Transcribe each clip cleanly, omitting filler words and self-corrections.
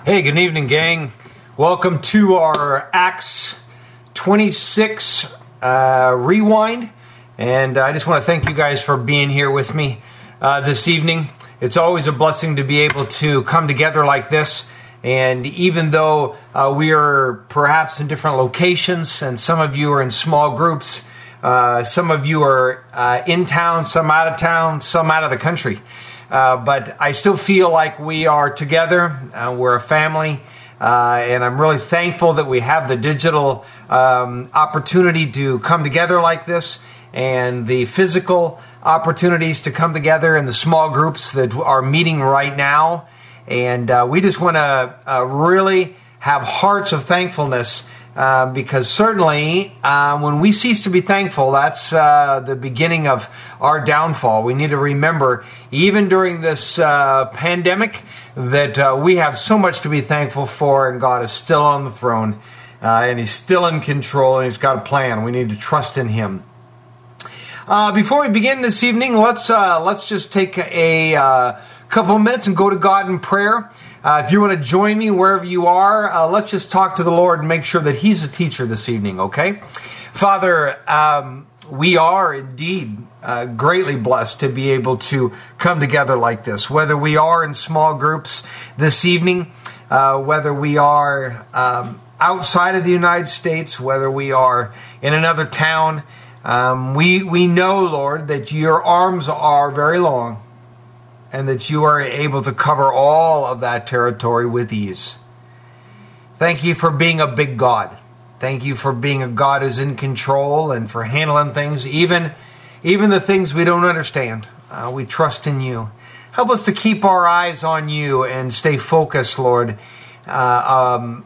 Hey, good evening, gang. Welcome to our Acts 26 rewind. And I just want to thank you guys for being here with me this evening. It's always a blessing to be able to come together like this. And even though we are perhaps in different locations, and some of you are in small groups, some of you are in town, some out of town, some out of the country. But I still feel like we are together. We're a family. And I'm really thankful that we have the digital opportunity to come together like this, and the physical opportunities to come together in the small groups that are meeting right now. And we just want to really have hearts of thankfulness, because certainly when we cease to be thankful, that's the beginning of our downfall. We need to remember, even during this pandemic, that we have so much to be thankful for, and God is still on the throne, and He's still in control, and He's got a plan. We need to trust in Him. Before we begin this evening, let's just take a couple of minutes and go to God in prayer. If you want to join me wherever you are, let's just talk to the Lord and make sure that He's a teacher this evening, okay? Father, we are indeed greatly blessed to be able to come together like this, whether we are in small groups this evening, whether we are outside of the United States, whether we are in another town. We know, Lord, that your arms are very long, and that you are able to cover all of that territory with ease. Thank you for being a big God. Thank you for being a God who's in control and for handling things, even the things we don't understand. We trust in you. Help us to keep our eyes on you and stay focused, Lord, on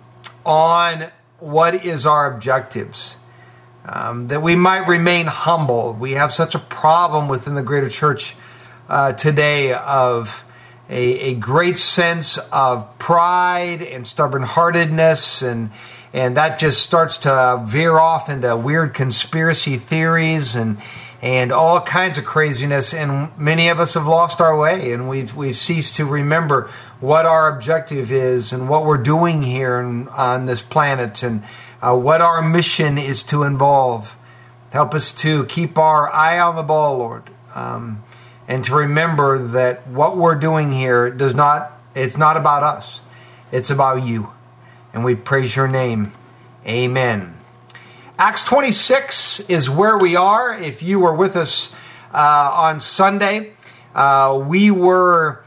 what is our objectives. That we might remain humble. We have such a problem within the greater church today of a great sense of pride and stubborn-heartedness, and that just starts to veer off into weird conspiracy theories and all kinds of craziness, and many of us have lost our way, and we've ceased to remember what our objective is and what we're doing here on this planet, and what our mission is to involve. Help us to keep our eye on the ball, Lord, and to remember that what we're doing here it's not about us. It's about you. And we praise your name. Amen. Acts 26 is where we are. If you were with us on Sunday, we were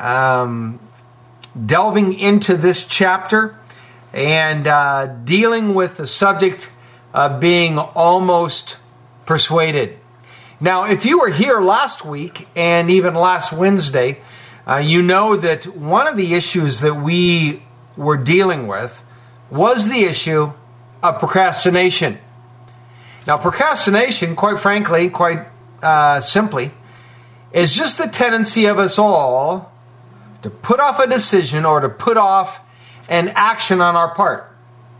delving into this chapter and dealing with the subject of being almost persuaded. Now, if you were here last week and even last Wednesday, you know that one of the issues that we were dealing with was the issue of procrastination. Now, procrastination, quite frankly, quite simply, is just the tendency of us all to put off a decision or to put off an action on our part.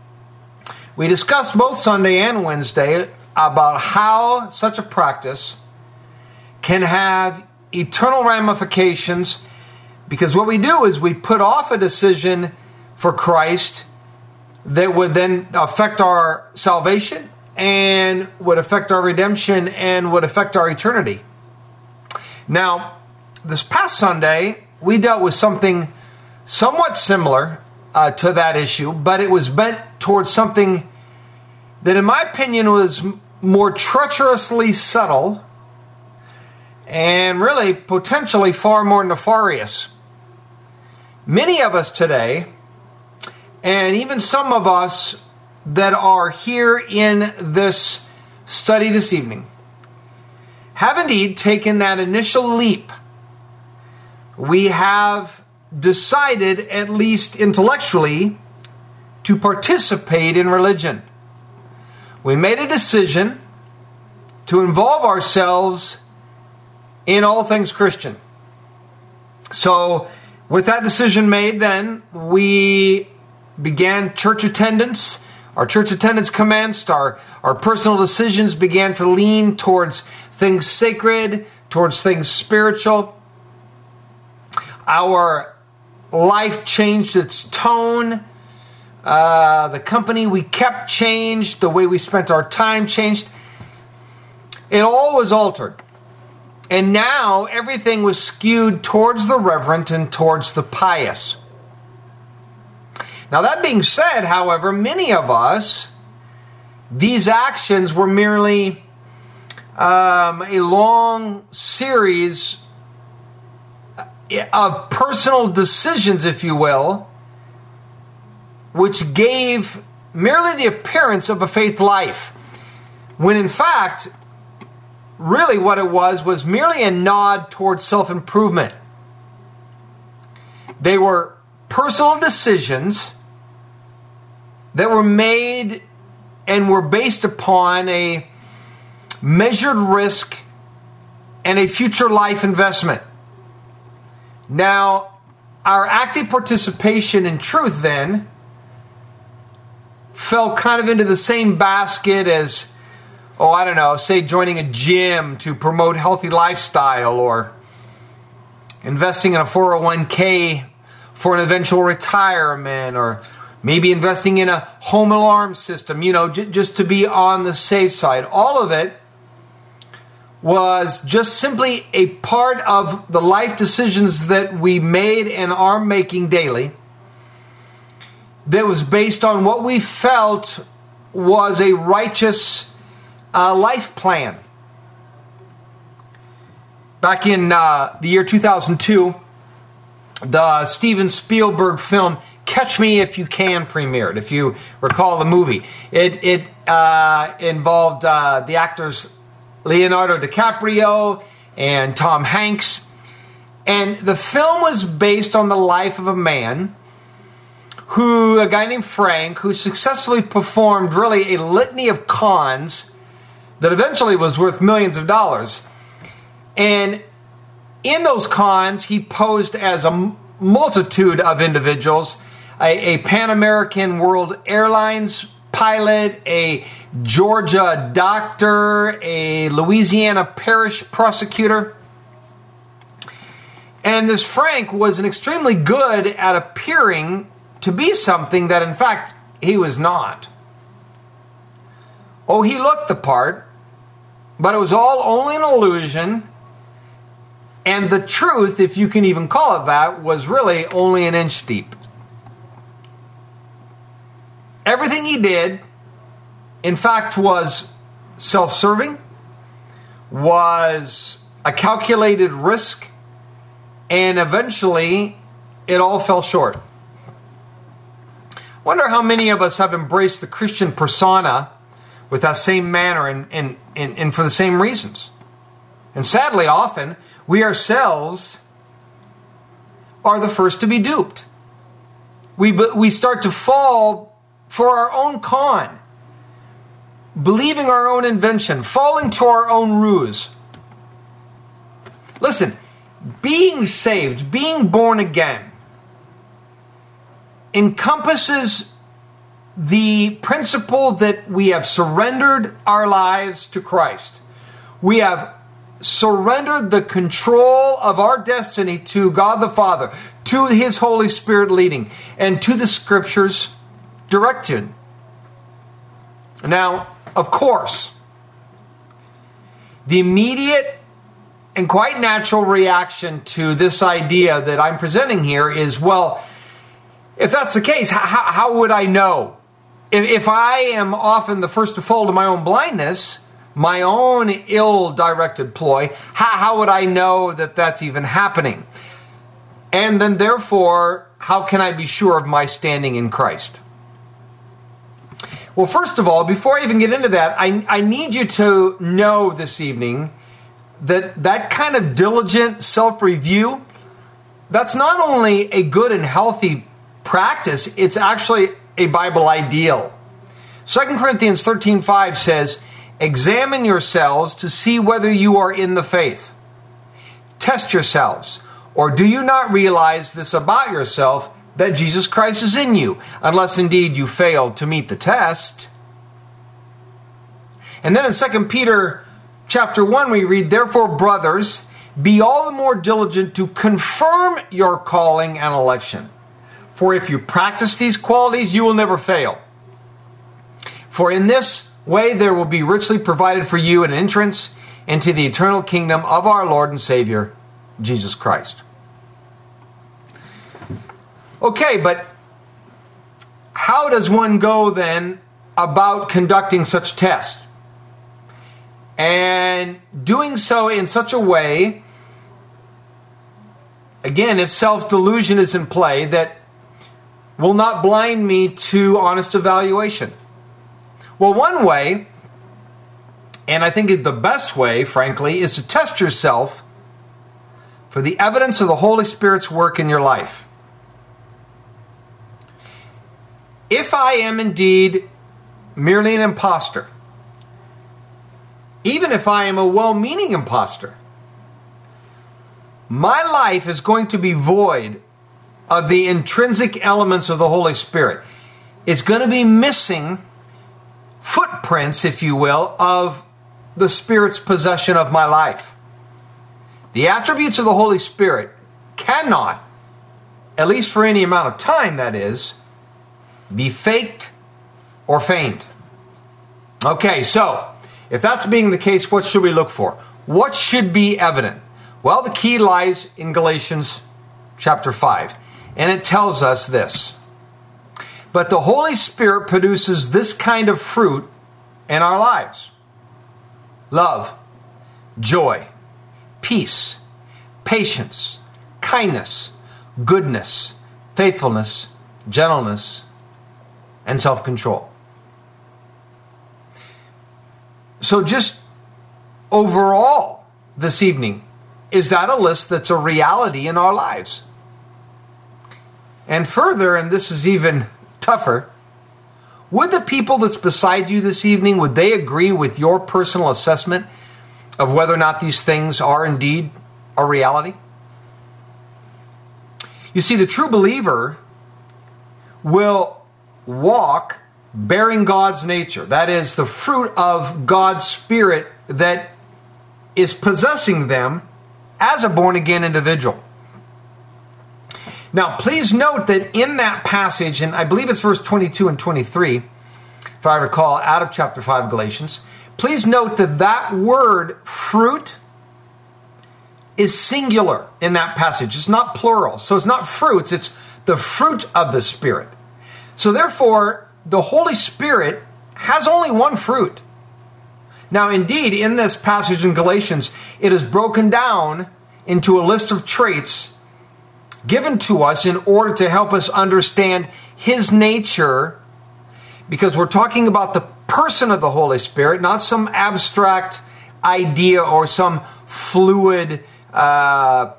We discussed both Sunday and Wednesday about how such a practice can have eternal ramifications, because what we do is we put off a decision for Christ that would then affect our salvation and would affect our redemption and would affect our eternity. Now, this past Sunday, we dealt with something somewhat similar to that issue, but it was bent towards something that, in my opinion, was more treacherously subtle and really potentially far more nefarious. Many of us today, and even some of us that are here in this study this evening, have indeed taken that initial leap. We have decided, at least intellectually, to participate in religion. We made a decision to involve ourselves in all things Christian. So, with that decision made, then, we began church attendance. Our church attendance commenced. Our personal decisions began to lean towards things sacred, towards things spiritual. Our life changed its tone. The company we kept changed. The way we spent our time changed. It all was altered. And now everything was skewed towards the reverent and towards the pious. Now that being said, however, many of us, these actions were merely a long series of personal decisions, if you will, which gave merely the appearance of a faith life, when in fact, really what it was merely a nod towards self-improvement. They were personal decisions that were made and were based upon a measured risk and a future life investment. Now, our active participation in truth then fell kind of into the same basket as, say joining a gym to promote healthy lifestyle, or investing in a 401k for an eventual retirement, or maybe investing in a home alarm system, just to be on the safe side. All of it was just simply a part of the life decisions that we made and are making daily, that was based on what we felt was a righteous life plan. Back in the year 2002, the Steven Spielberg film Catch Me If You Can premiered, if you recall the movie. It involved the actors Leonardo DiCaprio and Tom Hanks. And the film was based on the life of a guy named Frank, who successfully performed really a litany of cons that eventually was worth millions of dollars. And in those cons, he posed as a multitude of individuals, a Pan American World Airlines pilot, a Georgia doctor, a Louisiana parish prosecutor. And this Frank was extremely good at appearing to be something that in fact he was not. Oh, he looked the part, but it was all only an illusion. And the truth, if you can even call it that, was really only an inch deep. Everything he did, in fact, was self-serving, was a calculated risk, and eventually it all fell short. Wonder how many of us have embraced the Christian persona with that same manner and for the same reasons. And sadly, often, we ourselves are the first to be duped. We start to fall for our own con, believing our own invention, falling to our own ruse. Listen, being saved, being born again, encompasses the principle that we have surrendered our lives to Christ. We have surrendered the control of our destiny to God the Father, to His Holy Spirit leading, and to the Scriptures direction. Now, of course, the immediate and quite natural reaction to this idea that I'm presenting here is, well, if that's the case, how would I know? If I am often the first to fall to my own blindness, my own ill-directed ploy, how would I know that that's even happening? And then therefore, how can I be sure of my standing in Christ? Well, first of all, before I even get into that, I need you to know this evening that kind of diligent self-review, that's not only a good and healthy practice, it's actually a Bible ideal. 2 Corinthians 13:5 says, "Examine yourselves to see whether you are in the faith. Test yourselves, or do you not realize this about yourself, that Jesus Christ is in you, unless indeed you fail to meet the test." And then in 2 Peter chapter 1 we read, "Therefore, brothers, be all the more diligent to confirm your calling and election. For if you practice these qualities, you will never fail. For in this way there will be richly provided for you an entrance into the eternal kingdom of our Lord and Savior, Jesus Christ. Okay, but how does one go then about conducting such tests? And doing so in such a way, again, if self-delusion is in play, that will not blind me to honest evaluation. Well, one way, and I think the best way, frankly, is to test yourself for the evidence of the Holy Spirit's work in your life. If I am indeed merely an imposter, even if I am a well-meaning imposter, my life is going to be void of the intrinsic elements of the Holy Spirit. It's going to be missing footprints, if you will, of the Spirit's possession of my life. The attributes of the Holy Spirit cannot, at least for any amount of time that is, be faked or feigned. Okay, so if that's being the case, what should we look for? What should be evident? Well, the key lies in Galatians chapter 5, and it tells us this. But the Holy Spirit produces this kind of fruit in our lives: love, joy, peace, patience, kindness, goodness, faithfulness, gentleness, and self-control. So just overall this evening, is that a list that's a reality in our lives? And further, and this is even tougher, would the people that's beside you this evening, would they agree with your personal assessment of whether or not these things are indeed a reality? You see, the true believer will walk bearing God's nature. That is, the fruit of God's Spirit that is possessing them as a born-again individual. Now, please note that in that passage, and I believe it's verse 22 and 23, if I recall, out of chapter 5 of Galatians, please note that that word, fruit, is singular in that passage. It's not plural. So it's not fruits, it's the fruit of the Spirit. So therefore, the Holy Spirit has only one fruit. Now, indeed, in this passage in Galatians, it is broken down into a list of traits given to us in order to help us understand His nature, because we're talking about the person of the Holy Spirit, not some abstract idea or some fluid power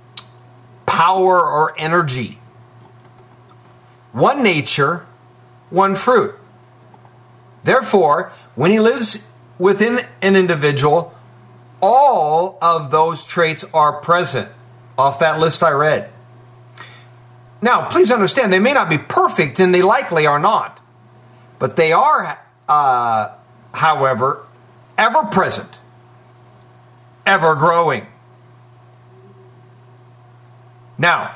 or energy. One nature, one fruit. Therefore, when He lives within an individual, all of those traits are present off that list I read. Now, please understand, they may not be perfect, and they likely are not. But they are, however, ever present, ever growing. Now,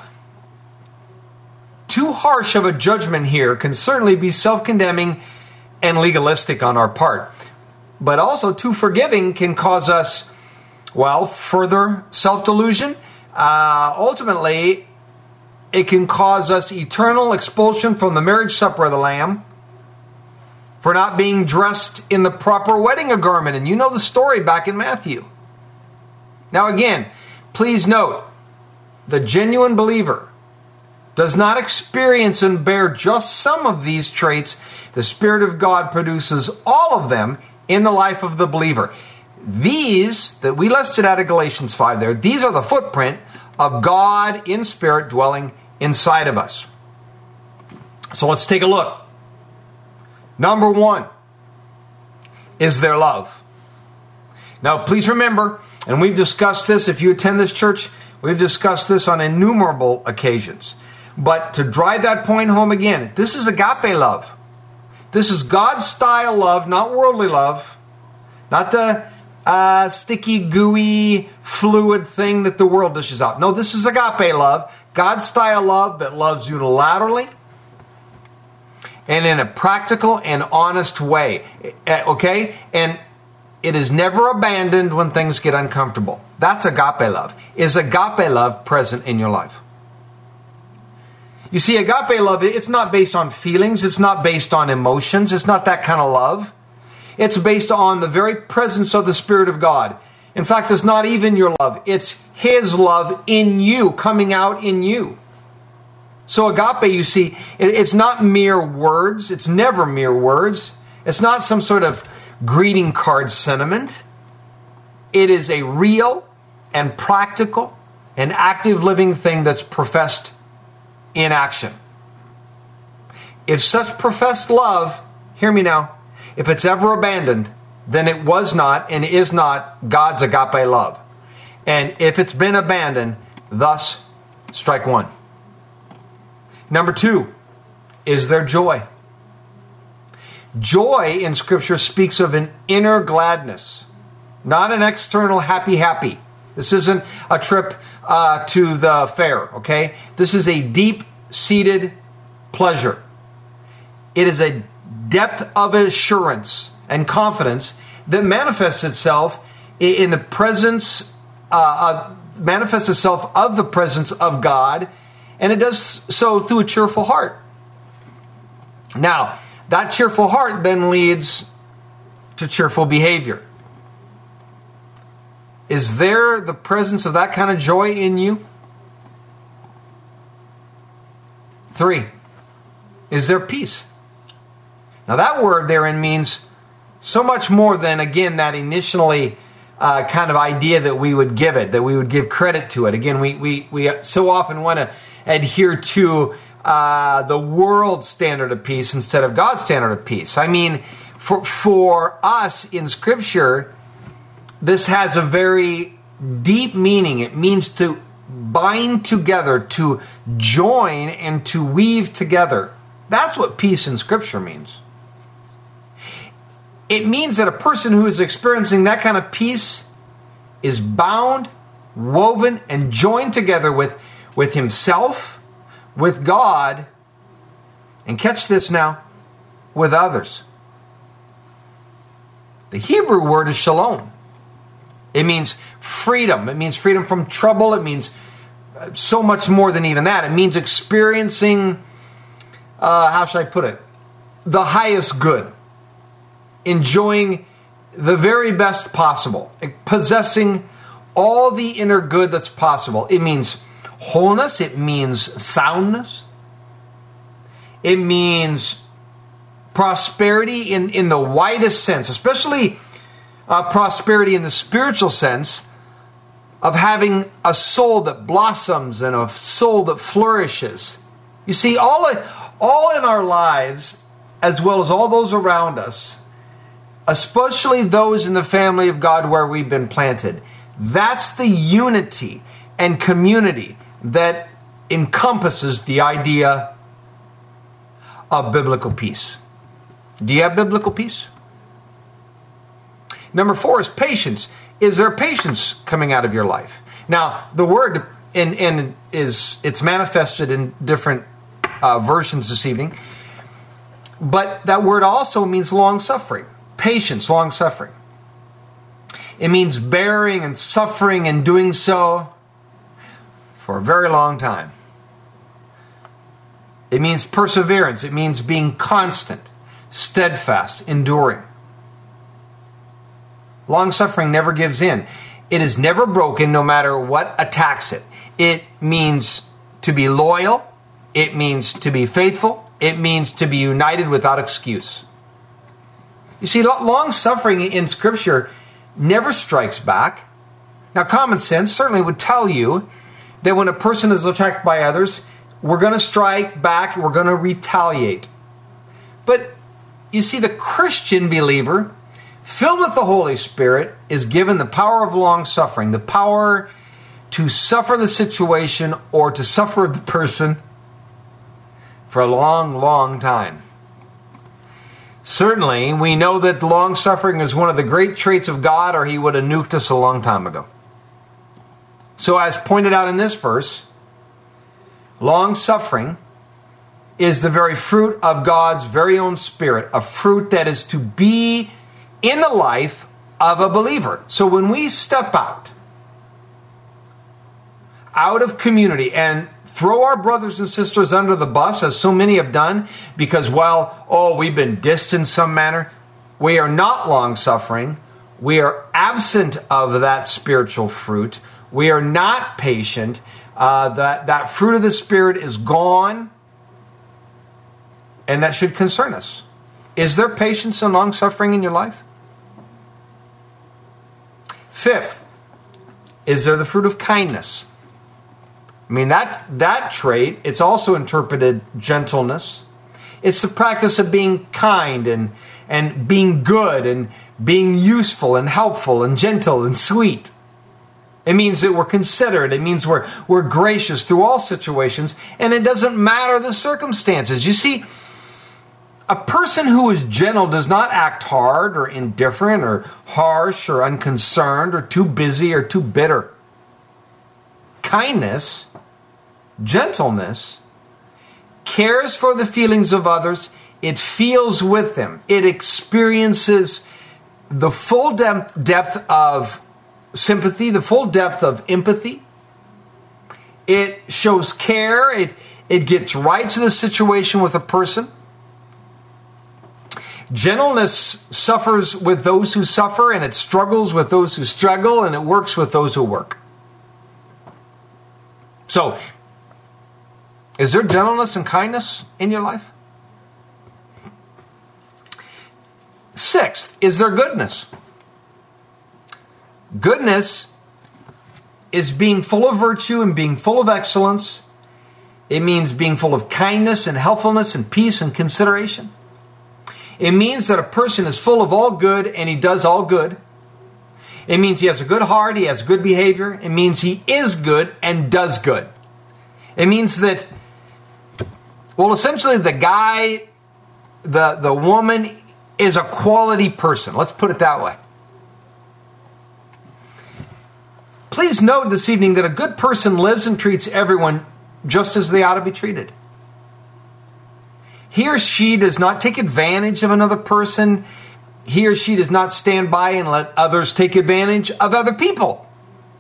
too harsh of a judgment here can certainly be self-condemning and legalistic on our part. But also too forgiving can cause us, well, further self-delusion. Ultimately, it can cause us eternal expulsion from the marriage supper of the Lamb for not being dressed in the proper wedding garment. And you know the story back in Matthew. Now again, please note, the genuine believer does not experience and bear just some of these traits. The Spirit of God produces all of them in the life of the believer. These that we listed out of Galatians 5 there, these are the footprint of God in Spirit dwelling inside of us. So let's take a look. Number one, is there love? Now please remember, and we've discussed this, if you attend this church, we've discussed this on innumerable occasions. But to drive that point home again, this is agape love. This is God's style love, not worldly love. Not the sticky, gooey, fluid thing that the world dishes out. No, this is agape love, God-style love that loves unilaterally and in a practical and honest way. Okay? And it is never abandoned when things get uncomfortable. That's agape love. Is agape love present in your life? You see, agape love, it's not based on feelings. It's not based on emotions. It's not that kind of love. It's based on the very presence of the Spirit of God. In fact, it's not even your love. It's His love in you, coming out in you. So agape, you see, it's not mere words. It's never mere words. It's not some sort of greeting card sentiment. It is a real and practical and active living thing that's professed in action. If such professed love, hear me now, if it's ever abandoned, then it was not and is not God's agape love. And if it's been abandoned, thus, strike one. Number two, is there joy? Joy in Scripture speaks of an inner gladness, not an external happy. This isn't a trip to the fair, okay? This is a deep-seated pleasure. It is a depth of assurance and confidence that manifests itself in the presence, manifests itself of the presence of God, and it does so through a cheerful heart. Now, that cheerful heart then leads to cheerful behavior. Is there the presence of that kind of joy in you? 3, is there peace? Now that word therein means so much more than, again, that initially kind of idea that we would give it, that we would give credit to it. Again, we so often want to adhere to the world standard of peace instead of God's standard of peace. I mean, for us in Scripture, this has a very deep meaning. It means to bind together, to join, and to weave together. That's what peace in Scripture means. It means that a person who is experiencing that kind of peace is bound, woven, and joined together with himself, with God, and catch this now, with others. The Hebrew word is shalom. It means freedom. It means freedom from trouble. It means so much more than even that. It means experiencing, how should I put it, the highest good. Enjoying the very best possible. Possessing all the inner good that's possible. It means wholeness. It means soundness. It means prosperity in the widest sense, especially prosperity in the spiritual sense of having a soul that blossoms and a soul that flourishes. You see, all in our lives, as well as all those around us, especially those in the family of God where we've been planted, that's the unity and community that encompasses the idea of biblical peace. Do you have biblical peace? Number 4 is patience. Is there patience coming out of your life? Now, the word it's manifested in different versions this evening, but that word also means long-suffering. Patience, long-suffering. It means bearing and suffering and doing so for a very long time. It means perseverance. It means being constant, steadfast, enduring. Long-suffering never gives in. It is never broken no matter what attacks it. It means to be loyal. It means to be faithful. It means to be united without excuse. You see, long-suffering in Scripture never strikes back. Now, common sense certainly would tell you that when a person is attacked by others, we're going to strike back, we're going to retaliate. But you see, the Christian believer, filled with the Holy Spirit, is given the power of long-suffering, the power to suffer the situation or to suffer the person for a long, long time. Certainly, we know that long-suffering is one of the great traits of God, or he would have nuked us a long time ago. So as pointed out in this verse, long-suffering is the very fruit of God's very own Spirit, a fruit that is to be in the life of a believer. So when we step out of community and throw our brothers and sisters under the bus, as so many have done, because, we've been dissed in some manner, we are not long-suffering. We are absent of that spiritual fruit. We are not patient. That fruit of the Spirit is gone, and that should concern us. Is there patience and long-suffering in your life? Fifth, is there the fruit of kindness? I mean, that trait, it's also interpreted gentleness. It's the practice of being kind and being good and being useful and helpful and gentle and sweet. It means that we're considerate. It means we're gracious through all situations, and it doesn't matter the circumstances. You see, a person who is gentle does not act hard or indifferent or harsh or unconcerned or too busy or too bitter. Kindness, gentleness, cares for the feelings of others. It feels with them. It experiences the full depth of sympathy, the full depth of empathy. It shows care. It gets right to the situation with a person. Gentleness suffers with those who suffer, and it struggles with those who struggle, and it works with those who work. So, is there gentleness and kindness in your life? Sixth, is there goodness? Goodness is being full of virtue and being full of excellence. It means being full of kindness and helpfulness and peace and consideration. It means that a person is full of all good and he does all good. It means he has a good heart, he has good behavior. It means he is good and does good. It means that, essentially the guy, the woman is a quality person. Let's put it that way. Please note this evening that a good person lives and treats everyone just as they ought to be treated. He or she does not take advantage of another person. He or she does not stand by and let others take advantage of other people.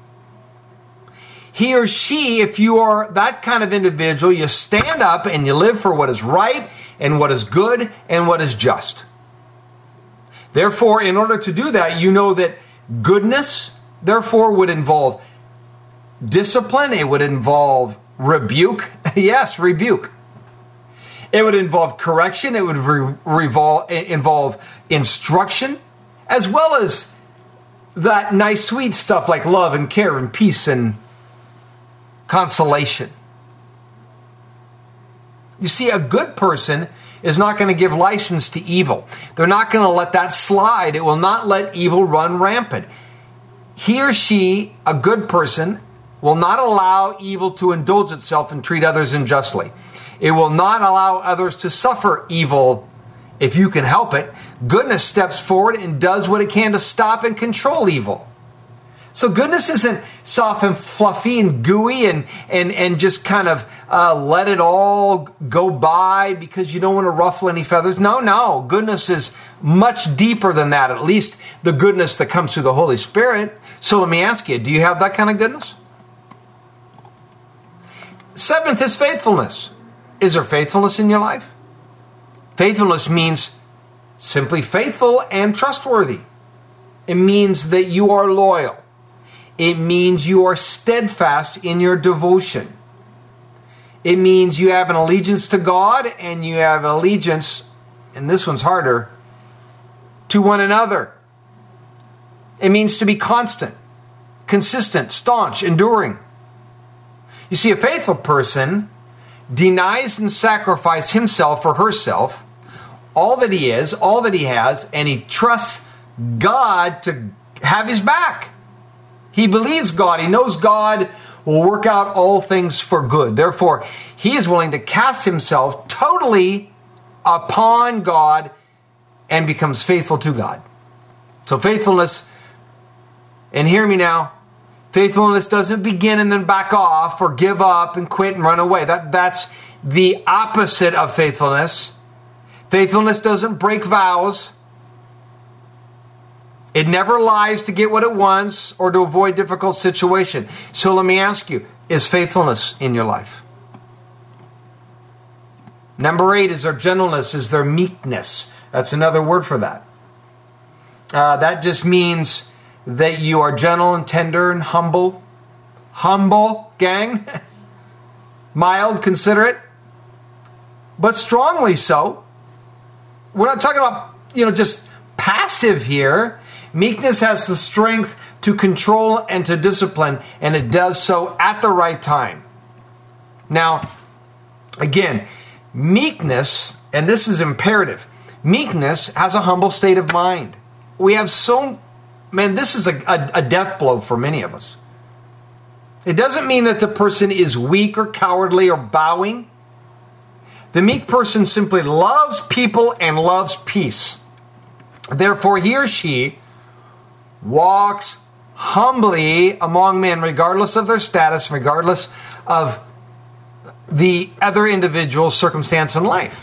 He or she, if you are that kind of individual, you stand up and you live for what is right and what is good and what is just. Therefore, in order to do that, you know that goodness, therefore, would involve discipline. It would involve rebuke. Yes, rebuke. It would involve correction. It would involve instruction, as well as that nice, sweet stuff like love and care and peace and consolation. You see, a good person is not going to give license to evil. They're not going to let that slide. It will not let evil run rampant. He or she, a good person, will not allow evil to indulge itself and treat others unjustly. It will not allow others to suffer evil if you can help it. Goodness steps forward and does what it can to stop and control evil. So goodness isn't soft and fluffy and gooey and just kind of let it all go by because you don't want to ruffle any feathers. No. Goodness is much deeper than that, at least the goodness that comes through the Holy Spirit. So let me ask you, do you have that kind of goodness? Seventh is faithfulness. Is there faithfulness in your life? Faithfulness means simply faithful and trustworthy. It means that you are loyal. It means you are steadfast in your devotion. It means you have an allegiance to God and you have allegiance, and this one's harder, to one another. It means to be constant, consistent, staunch, enduring. You see, a faithful person denies and sacrifices himself or herself, all that he is, all that he has, and he trusts God to have his back. He believes God. He knows God will work out all things for good. Therefore, he is willing to cast himself totally upon God and becomes faithful to God. So faithfulness, and hear me now, faithfulness doesn't begin and then back off or give up and quit and run away. That's the opposite of faithfulness. Faithfulness doesn't break vows. It never lies to get what it wants or to avoid difficult situation. So let me ask you, is faithfulness in your life? Number 8 is there gentleness, is there meekness. That's another word for that. That just means that you are gentle and tender and humble. Humble, gang. Mild, considerate. But strongly so. We're not talking about, just passive here. Meekness has the strength to control and to discipline, and it does so at the right time. Now, again, meekness, and this is imperative, meekness has a humble state of mind. We have this is a death blow for many of us. It doesn't mean that the person is weak or cowardly or bowing. The meek person simply loves people and loves peace. Therefore, he or she walks humbly among men, regardless of their status, regardless of the other individual's circumstance in life.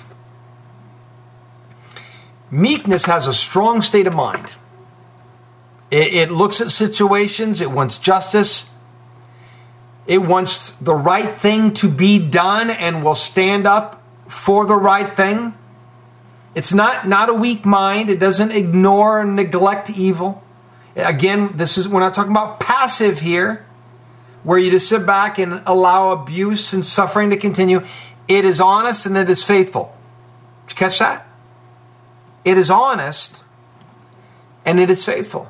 Meekness has a strong state of mind. It looks at situations. It wants justice. It wants the right thing to be done and will stand up for the right thing. It's not a weak mind. It doesn't ignore and neglect evil. Again, we're not talking about passive here, where you just sit back and allow abuse and suffering to continue. It is honest and it is faithful. Did you catch that? It is honest and it is faithful.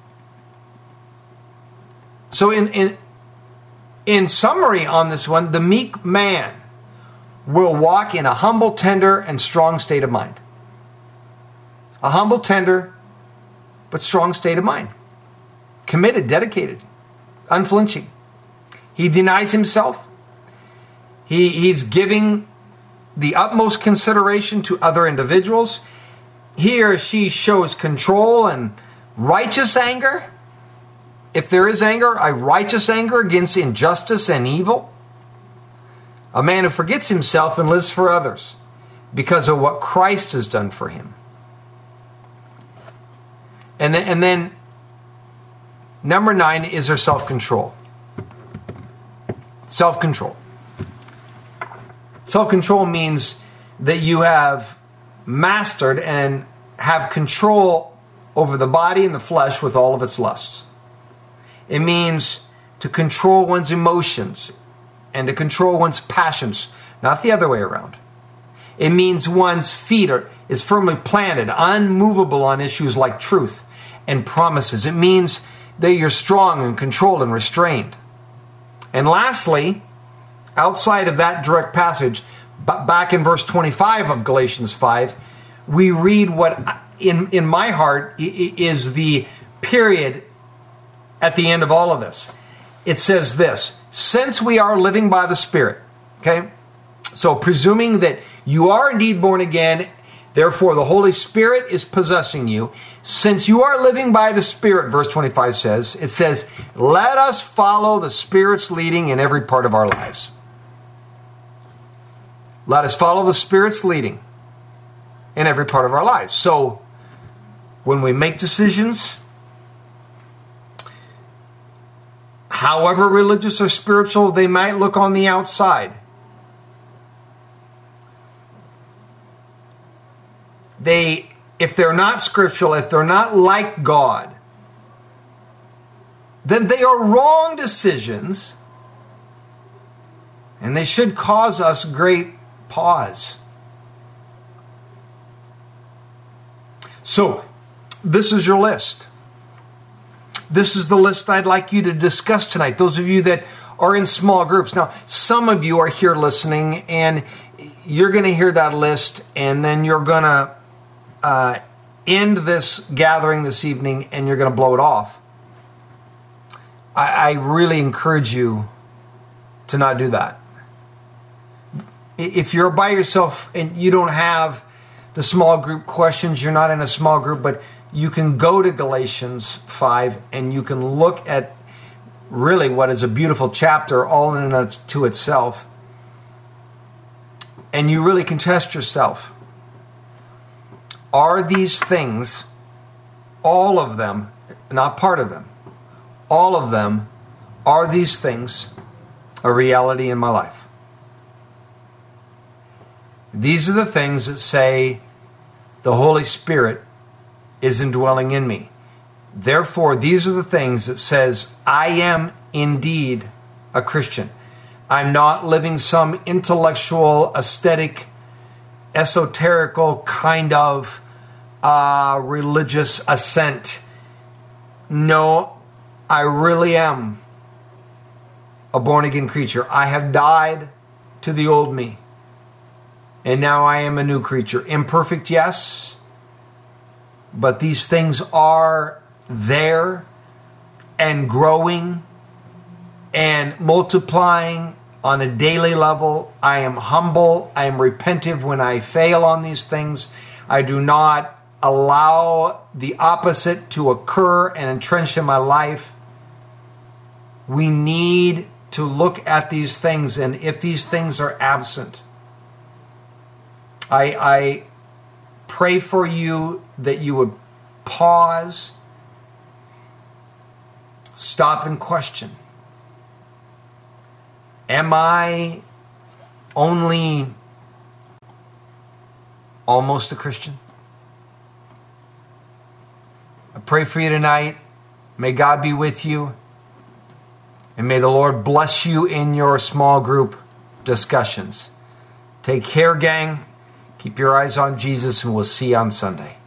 So in summary on this one, the meek man will walk in a humble, tender, and strong state of mind. A humble, tender, but strong state of mind. Committed, dedicated, unflinching. He denies himself. He's giving the utmost consideration to other individuals. He or she shows control and righteous anger. If there is anger, a righteous anger against injustice and evil. A man who forgets himself and lives for others because of what Christ has done for him. And then number 9 is their self-control. Self-control. Self-control means that you have mastered and have control over the body and the flesh with all of its lusts. It means to control one's emotions and to control one's passions, not the other way around. It means one's feet is firmly planted, unmovable on issues like truth and promises. It means that you're strong and controlled and restrained. And lastly, outside of that direct passage, back in verse 25 of Galatians 5, we read what in my heart is the period at the end of all of this. It says this: since we are living by the Spirit, okay? So presuming that you are indeed born again, therefore the Holy Spirit is possessing you. Since you are living by the Spirit, verse 25 says, it says, let us follow the Spirit's leading in every part of our lives. Let us follow the Spirit's leading in every part of our lives. So when we make decisions, however religious or spiritual they might look on the outside, if they're not scriptural, if they're not like God, then they are wrong decisions, and they should cause us great pause. So, this is your list. This is the list I'd like you to discuss tonight. Those of you that are in small groups. Now, some of you are here listening, and you're going to hear that list, and then you're going to end this gathering this evening, and you're going to blow it off. I really encourage you to not do that. If you're by yourself and you don't have the small group questions, you're not in a small group, but you can go to Galatians 5 and you can look at really what is a beautiful chapter all in and to itself. And you really can test yourself. Are these things, all of them, not part of them, all of them, are these things a reality in my life? These are the things that say the Holy Spirit is indwelling in me. Therefore, these are the things that says I am indeed a Christian. I'm not living some intellectual, aesthetic, esoterical kind of religious assent. No, I really am a born-again creature. I have died to the old me. And now I am a new creature. Imperfect, yes. But these things are there and growing and multiplying on a daily level. I am humble. I am repentive when I fail on these things. I do not allow the opposite to occur and entrench in my life. We need to look at these things, and if these things are absent, I pray for you that you would pause, stop and question. Am I only almost a Christian? I pray for you tonight. May God be with you. And may the Lord bless you in your small group discussions. Take care, gang. Keep your eyes on Jesus, and we'll see you on Sunday.